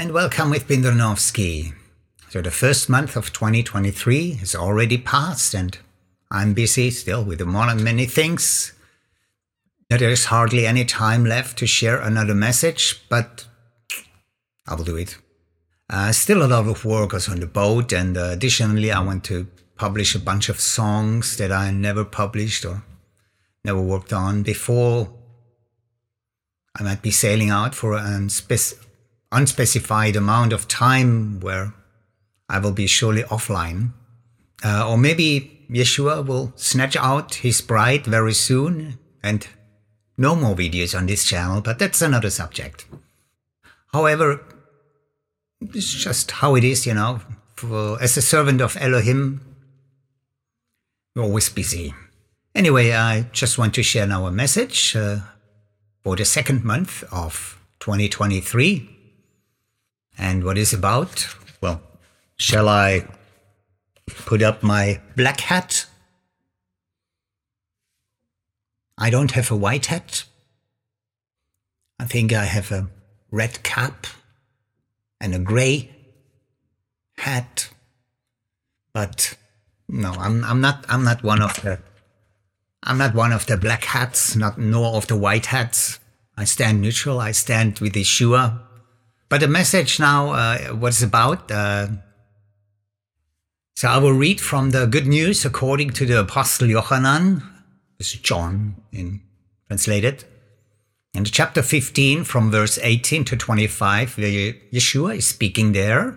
and welcome with Bindronovsky. So the first month of 2023 has already passed and I'm busy still with many things. There is hardly any time left to share another message, but I will do it. Still a lot of work is on the boat, and additionally I want to publish a bunch of songs that I never published or never worked on before. I might be sailing out for an unspecified amount of time where I will be surely offline. Or maybe Yeshua will snatch out his bride very soon and no more videos on this channel, but that's another subject. However, it's just how it is, as a servant of Elohim, you're always busy. Anyway, I just want to share now a message for the second month of 2023. And what is about? Well, shall I put up my black hat? I don't have a white hat. I think I have a red cap and a gray hat. But no, I'm not one of the black hats, nor of the white hats. I stand neutral. I stand with Yeshua. But the message now, what's about? So I will read from the Good News according to the Apostle Yochanan. This is John translated. In chapter 15, from verse 18 to 25, where Yeshua is speaking there.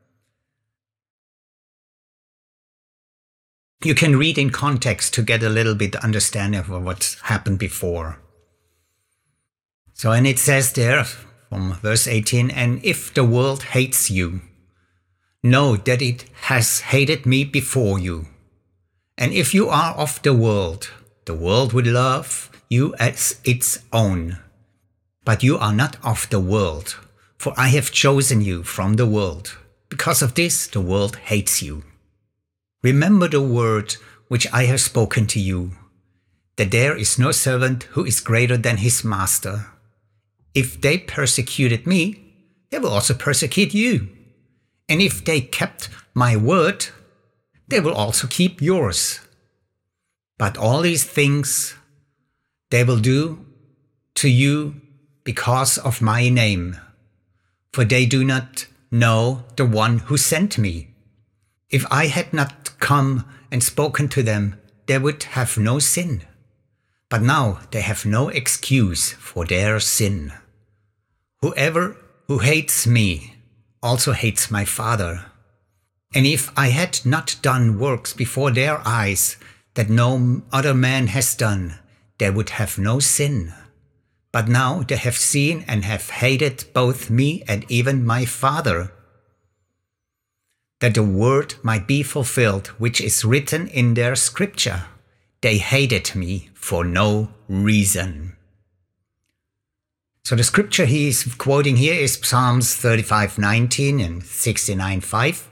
You can read in context to get a little bit understanding of what's happened before. So, and it says there, from verse 18, and if the world hates you, know that it has hated me before you. And if you are of the world will love you as its own. But you are not of the world, for I have chosen you from the world. Because of this, the world hates you. Remember the word which I have spoken to you, that there is no servant who is greater than his master. If they persecuted me, they will also persecute you. And if they kept my word, they will also keep yours. But all these things they will do to you because of my name, for they do not know the one who sent me. If I had not come and spoken to them, they would have no sin. But now they have no excuse for their sin. Whoever who hates me also hates my Father. And if I had not done works before their eyes that no other man has done, they would have no sin. But now they have seen and have hated both me and even my Father, that the word might be fulfilled, which is written in their scripture. They hated me for no reason. So the scripture he is quoting here is Psalms 35:19 and 69:5.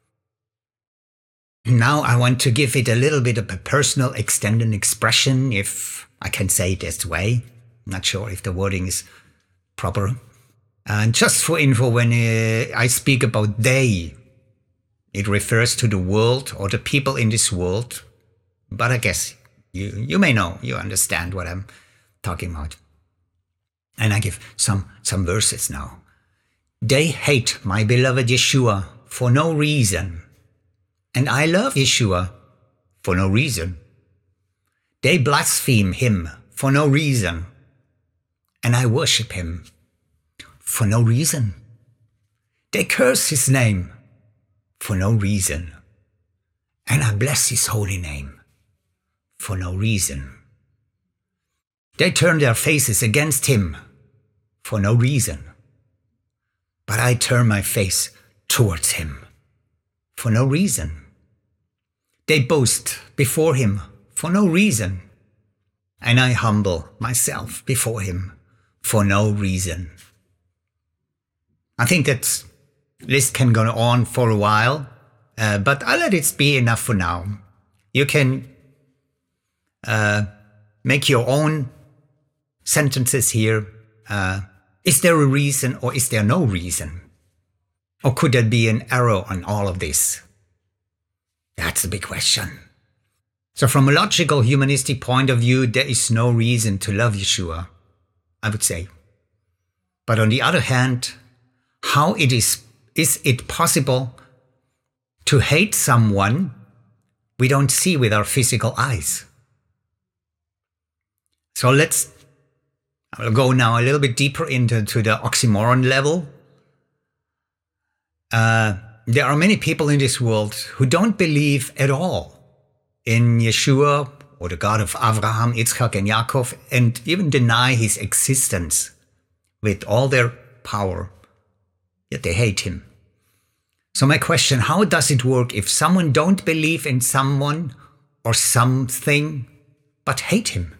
Now I want to give it a little bit of a personal extended expression, if I can say it this way. I'm not sure if the wording is proper. And just for info, when I speak about they, it refers to the world or the people in this world. But I guess you may know, you understand what I'm talking about. And I give some verses now. They hate my beloved Yeshua for no reason. And I love Yeshua for no reason. They blaspheme him for no reason. And I worship him for no reason. They curse his name for no reason. And I bless his holy name for no reason. They turn their faces against him for no reason. But I turn my face towards him for no reason. They boast before him for no reason. And I humble myself before him for no reason. I think that list can go on for a while, but I'll let it be enough for now. You can make your own sentences here. Is there a reason or is there no reason? Or could there be an error on all of this? That's the big question. So from a logical humanistic point of view, there is no reason to love Yeshua, I would say. But on the other hand, how is it possible to hate someone we don't see with our physical eyes? So I'll go now a little bit deeper into the oxymoron level. There are many people in this world who don't believe at all in Yeshua or the God of Abraham, Yitzchak, and Yaakov, and even deny his existence with all their power, yet they hate him. So my question, how does it work if someone don't believe in someone or something, but hate him?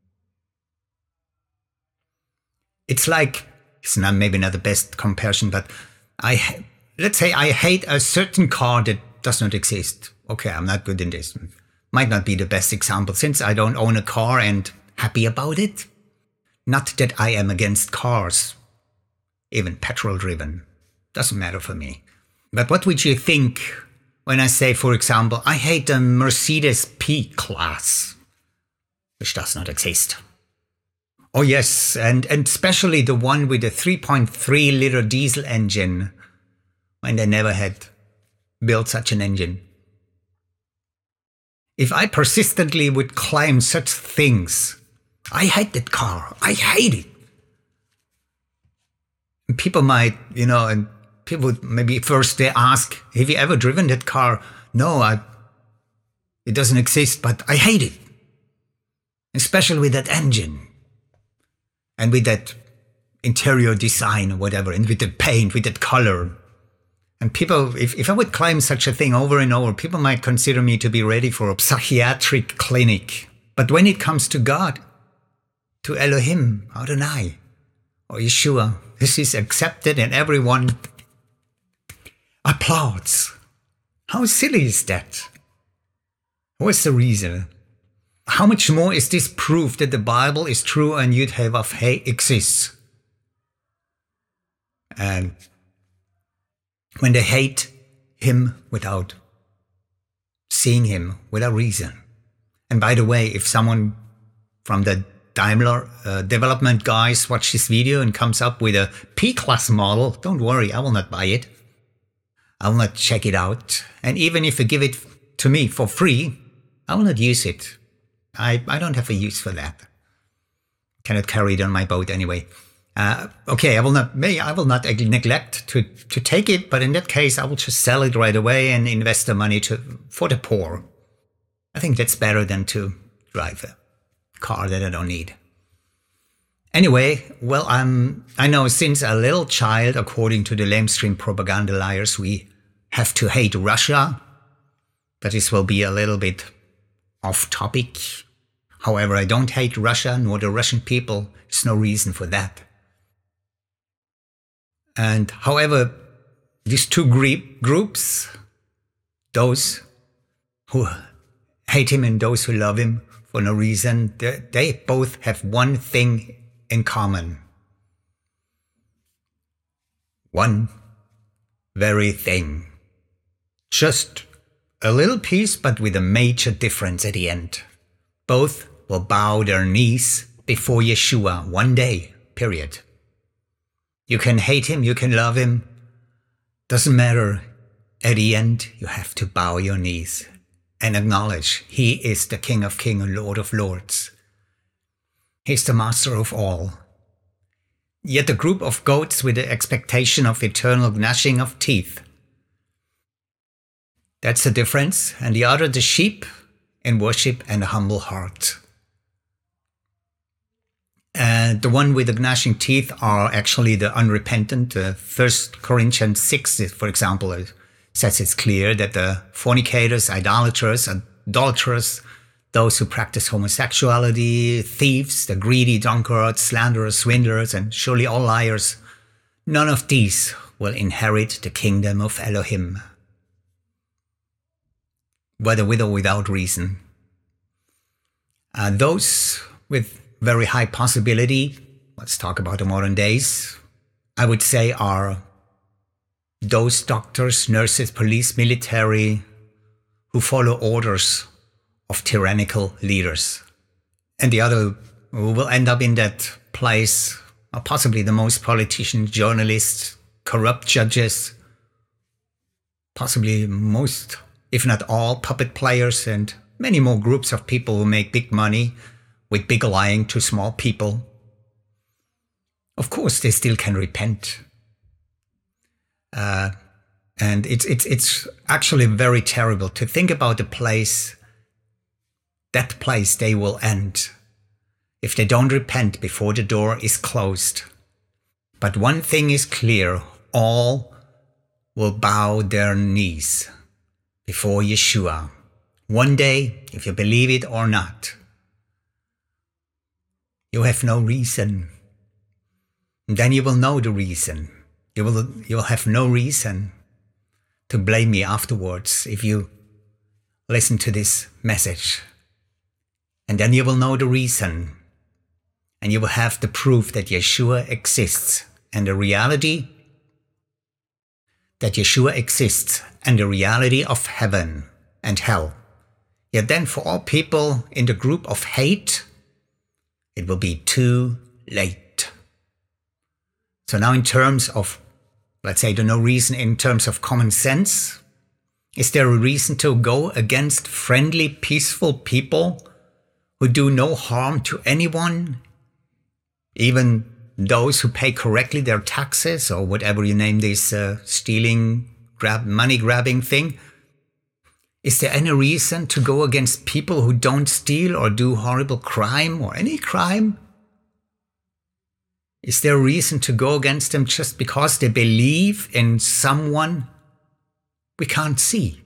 It's like, it's not, maybe not the best comparison, but let's say I hate a certain car that does not exist. Okay, I'm not good in this. Might not be the best example since I don't own a car and happy about it. Not that I am against cars, even petrol driven. Doesn't matter for me. But what would you think when I say, for example, I hate the Mercedes P-Class, which does not exist? Oh yes, and especially the one with the 3.3 liter diesel engine, when they never had built such an engine. If I persistently would claim such things, I hate that car, I hate it. And people might, and people would maybe first they ask, have you ever driven that car? No, it doesn't exist, but I hate it. Especially with that engine. And with that interior design or whatever, and with the paint, with that color. And people, if I would claim such a thing over and over, people might consider me to be ready for a psychiatric clinic. But when it comes to God, to Elohim, Adonai, or Yeshua, this is accepted and everyone applauds. How silly is that? What's the reason? How much more is this proof that the Bible is true and Yud-Heh-Vav-Heh exists? And when they hate him without seeing him, without reason. And by the way, if someone from the Daimler development guys watch this video and comes up with a P-Class model, don't worry, I will not buy it. I will not check it out. And even if you give it to me for free, I will not use it. I don't have a use for that. Cannot carry it on my boat anyway. Okay, I will not neglect to take it, but in that case, I will just sell it right away and invest the money for the poor. I think that's better than to drive a car that I don't need. Anyway, well, I know since a little child, according to the lamestream propaganda liars, we have to hate Russia, but this will be a little bit off topic. However, I don't hate Russia nor the Russian people. There's no reason for that. And however, these two groups, those who hate him and those who love him for no reason, they both have one thing in common. One very thing. Just a little piece, but with a major difference at the end. Both will bow their knees before Yeshua one day, period. You can hate him, you can love him. Doesn't matter. At the end, you have to bow your knees and acknowledge he is the King of Kings and Lord of Lords. He's the master of all. Yet a group of goats with the expectation of eternal gnashing of teeth. That's the difference. And the other, the sheep in worship and a humble heart. And the one with the gnashing teeth are actually the unrepentant. 1 Corinthians 6, for example, says it's clear that the fornicators, idolaters, those who practice homosexuality, thieves, the greedy, drunkards, slanderers, swindlers, and surely all liars, none of these will inherit the kingdom of Elohim. Whether with or without reason. Those with very high possibility, let's talk about the modern days, I would say are those doctors, nurses, police, military who follow orders of tyrannical leaders. And the other who will end up in that place are possibly the most politicians, journalists, corrupt judges, possibly most, if not all, puppet players, and many more groups of people who make big money with big lying to small people. Of course, they still can repent. And it's actually very terrible to think about that place they will end if they don't repent before the door is closed. But one thing is clear, all will bow their knees before Yeshua. One day, if you believe it or not, you have no reason. And then you will know the reason. You will have no reason to blame me afterwards if you listen to this message. And then you will know the reason. And you will have the proof that Yeshua exists and the reality that Yeshua exists and the reality of heaven and hell. Yet then for all people in the group of hate, it will be too late. So now in terms of, let's say, no reason in terms of common sense, is there a reason to go against friendly, peaceful people who do no harm to anyone? Even those who pay correctly their taxes or whatever you name this stealing, money grabbing thing. Is there any reason to go against people who don't steal or do horrible crime or any crime? Is there a reason to go against them just because they believe in someone we can't see?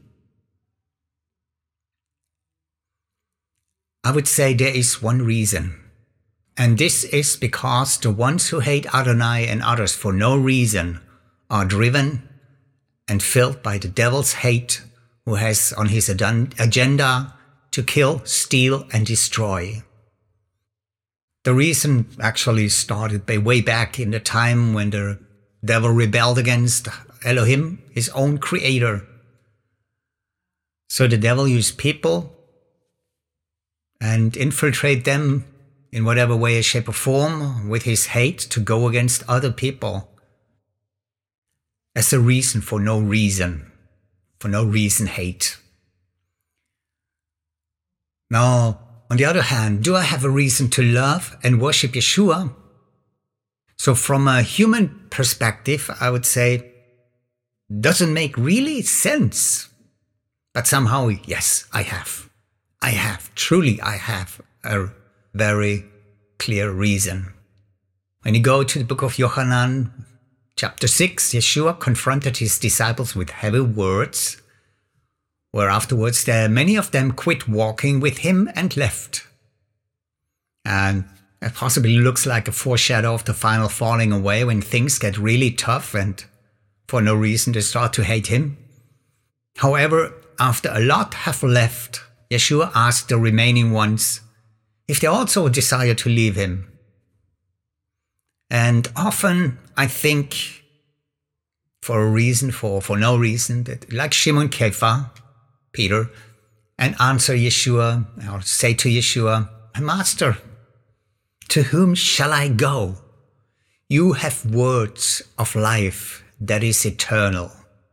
I would say there is one reason. And this is because the ones who hate Adonai and others for no reason are driven and filled by the devil's hate, who has on his agenda to kill, steal, and destroy. The reason actually started way back in the time when the devil rebelled against Elohim, his own creator. So the devil used people and infiltrate them in whatever way, shape, or form with his hate to go against other people as a reason for no reason. For no reason, hate. Now, on the other hand, do I have a reason to love and worship Yeshua? So from a human perspective, I would say, doesn't make really sense. But somehow, yes, I have. Truly I have a very clear reason. When you go to the book of Yohanan, chapter 6, Yeshua confronted his disciples with heavy words, where afterwards many of them quit walking with him and left. And it possibly looks like a foreshadow of the final falling away when things get really tough and for no reason they start to hate him. However, after a lot have left, Yeshua asked the remaining ones if they also desire to leave him. And often, I think, for a reason, for no reason, that like Shimon Kepha, Peter, and answer Yeshua, or say to Yeshua, Master, to whom shall I go? You have words of life that is eternal.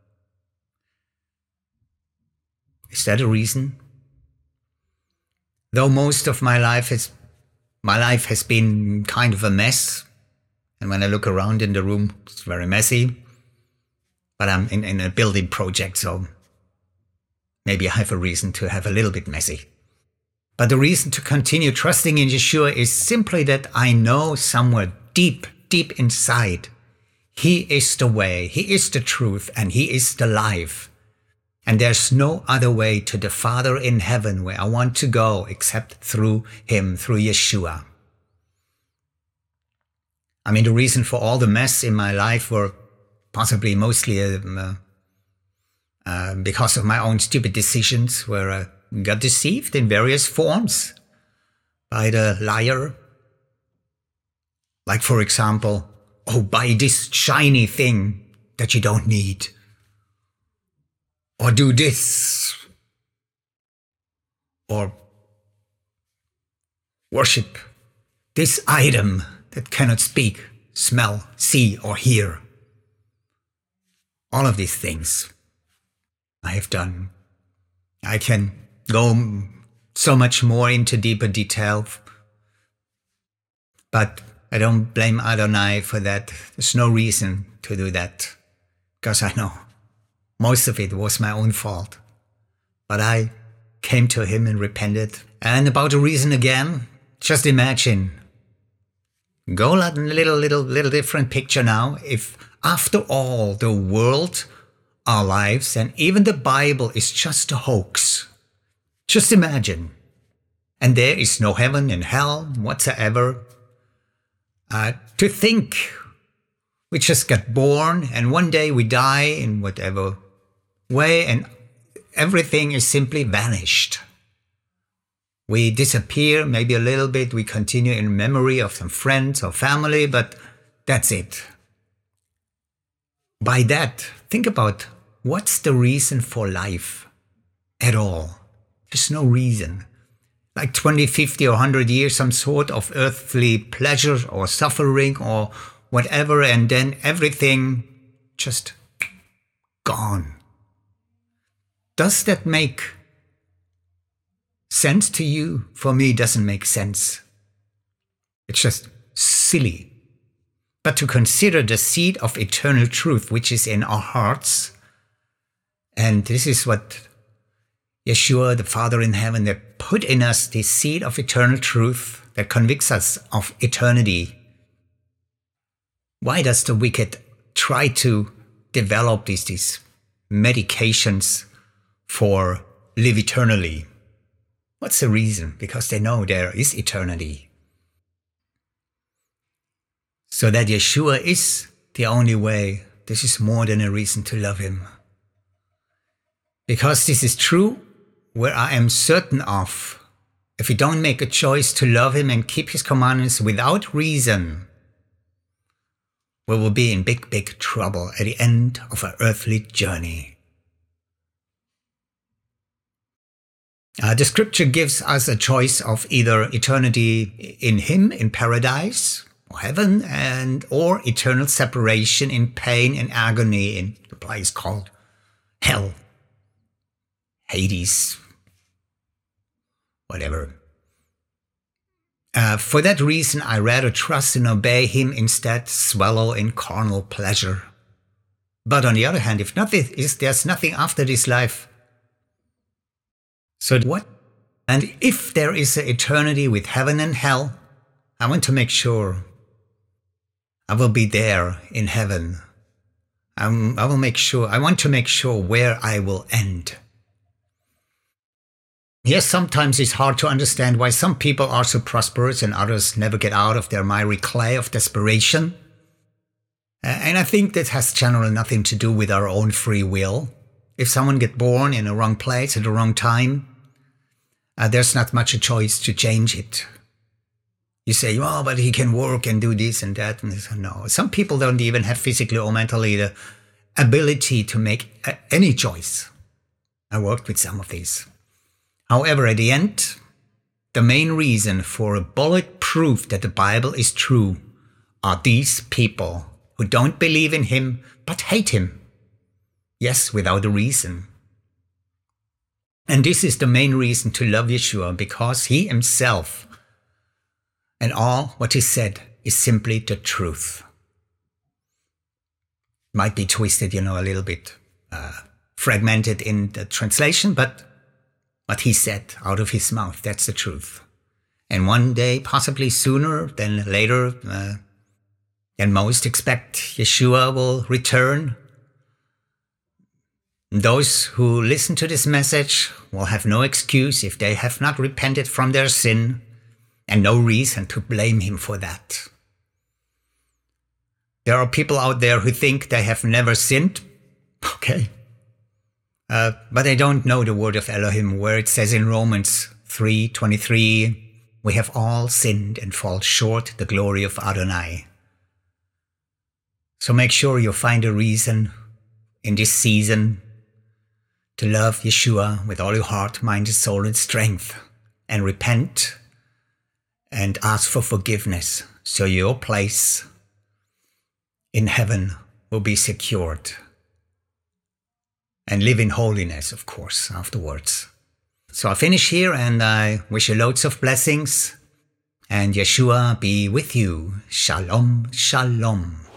Is that a reason? Though most of my life has been kind of a mess, and when I look around in the room, it's very messy. But I'm in a building project, so maybe I have a reason to have a little bit messy. But the reason to continue trusting in Yeshua is simply that I know somewhere deep inside, He is the way, He is the truth, and He is the life. And there's no other way to the Father in heaven where I want to go except through Him, through Yeshua. I mean, the reason for all the mess in my life were possibly mostly because of my own stupid decisions, where I got deceived in various forms by the liar. Like, for example, buy this shiny thing, that you don't need. Or do this. Or worship this item that cannot speak, smell, see, or hear. All of these things I have done. I can go so much more into deeper detail, but I don't blame Adonai for that. There's no reason to do that, because I know most of it was my own fault. But I came to him and repented. And about the reason again, just imagine. Go a little different picture now. If after all the world, our lives, and even the Bible is just a hoax. Just imagine. And there is no heaven and hell whatsoever. To think we just got born and one day we die in whatever way and everything is simply vanished. We disappear maybe a little bit, we continue in memory of some friends or family, but that's it. By that, think about what's the reason for life at all? There's no reason. Like 20, 50 or 100 years, some sort of earthly pleasure or suffering or whatever, and then everything just gone. Does that make sense to you? For me, it doesn't make sense. It's just silly. But to consider the seed of eternal truth, which is in our hearts, and this is what Yeshua, the Father in heaven, that put in us this seed of eternal truth that convicts us of eternity. Why does the wicked try to develop these medications for live eternally? What's the reason? Because they know there is eternity. So that Yeshua is the only way. This is more than a reason to love him. Because this is true, where I am certain of, if we don't make a choice to love him and keep his commandments without reason, we will be in big, big trouble at the end of our earthly journey. The scripture gives us a choice of either eternity in him, in paradise, or heaven, or eternal separation in pain and agony in the place called hell, Hades, whatever. For that reason, I rather trust and obey him instead swallow in carnal pleasure. But on the other hand, if there's nothing after this life, so what? And if there is an eternity with heaven and hell, I want to make sure I will be there in heaven. I want to make sure where I will end. Yes, sometimes it's hard to understand why some people are so prosperous and others never get out of their miry clay of desperation. And I think that has generally nothing to do with our own free will. If someone gets born in the wrong place at the wrong time, there's not much a choice to change it. You say, oh, but he can work and do this and that. And no, some people don't even have physically or mentally the ability to make any choice. I worked with some of these. However, at the end, the main reason for a bullet proof that the Bible is true are these people who don't believe in him but hate him. Yes, without a reason. And this is the main reason to love Yeshua, because he himself and all what he said is simply the truth. Might be twisted, a little bit fragmented in the translation, but what he said out of his mouth, that's the truth. And one day, possibly sooner than later, than most expect, Yeshua will return. Those who listen to this message will have no excuse if they have not repented from their sin, and no reason to blame him for that. There are people out there who think they have never sinned. Okay. But they don't know the word of Elohim, where it says in Romans 3:23, we have all sinned and fall short the glory of Adonai. So make sure you find a reason in this season to love Yeshua with all your heart, mind, soul, and strength, and repent and ask for forgiveness so your place in heaven will be secured. And live in holiness, of course, afterwards. So I finish here and I wish you loads of blessings. And Yeshua be with you. Shalom, shalom.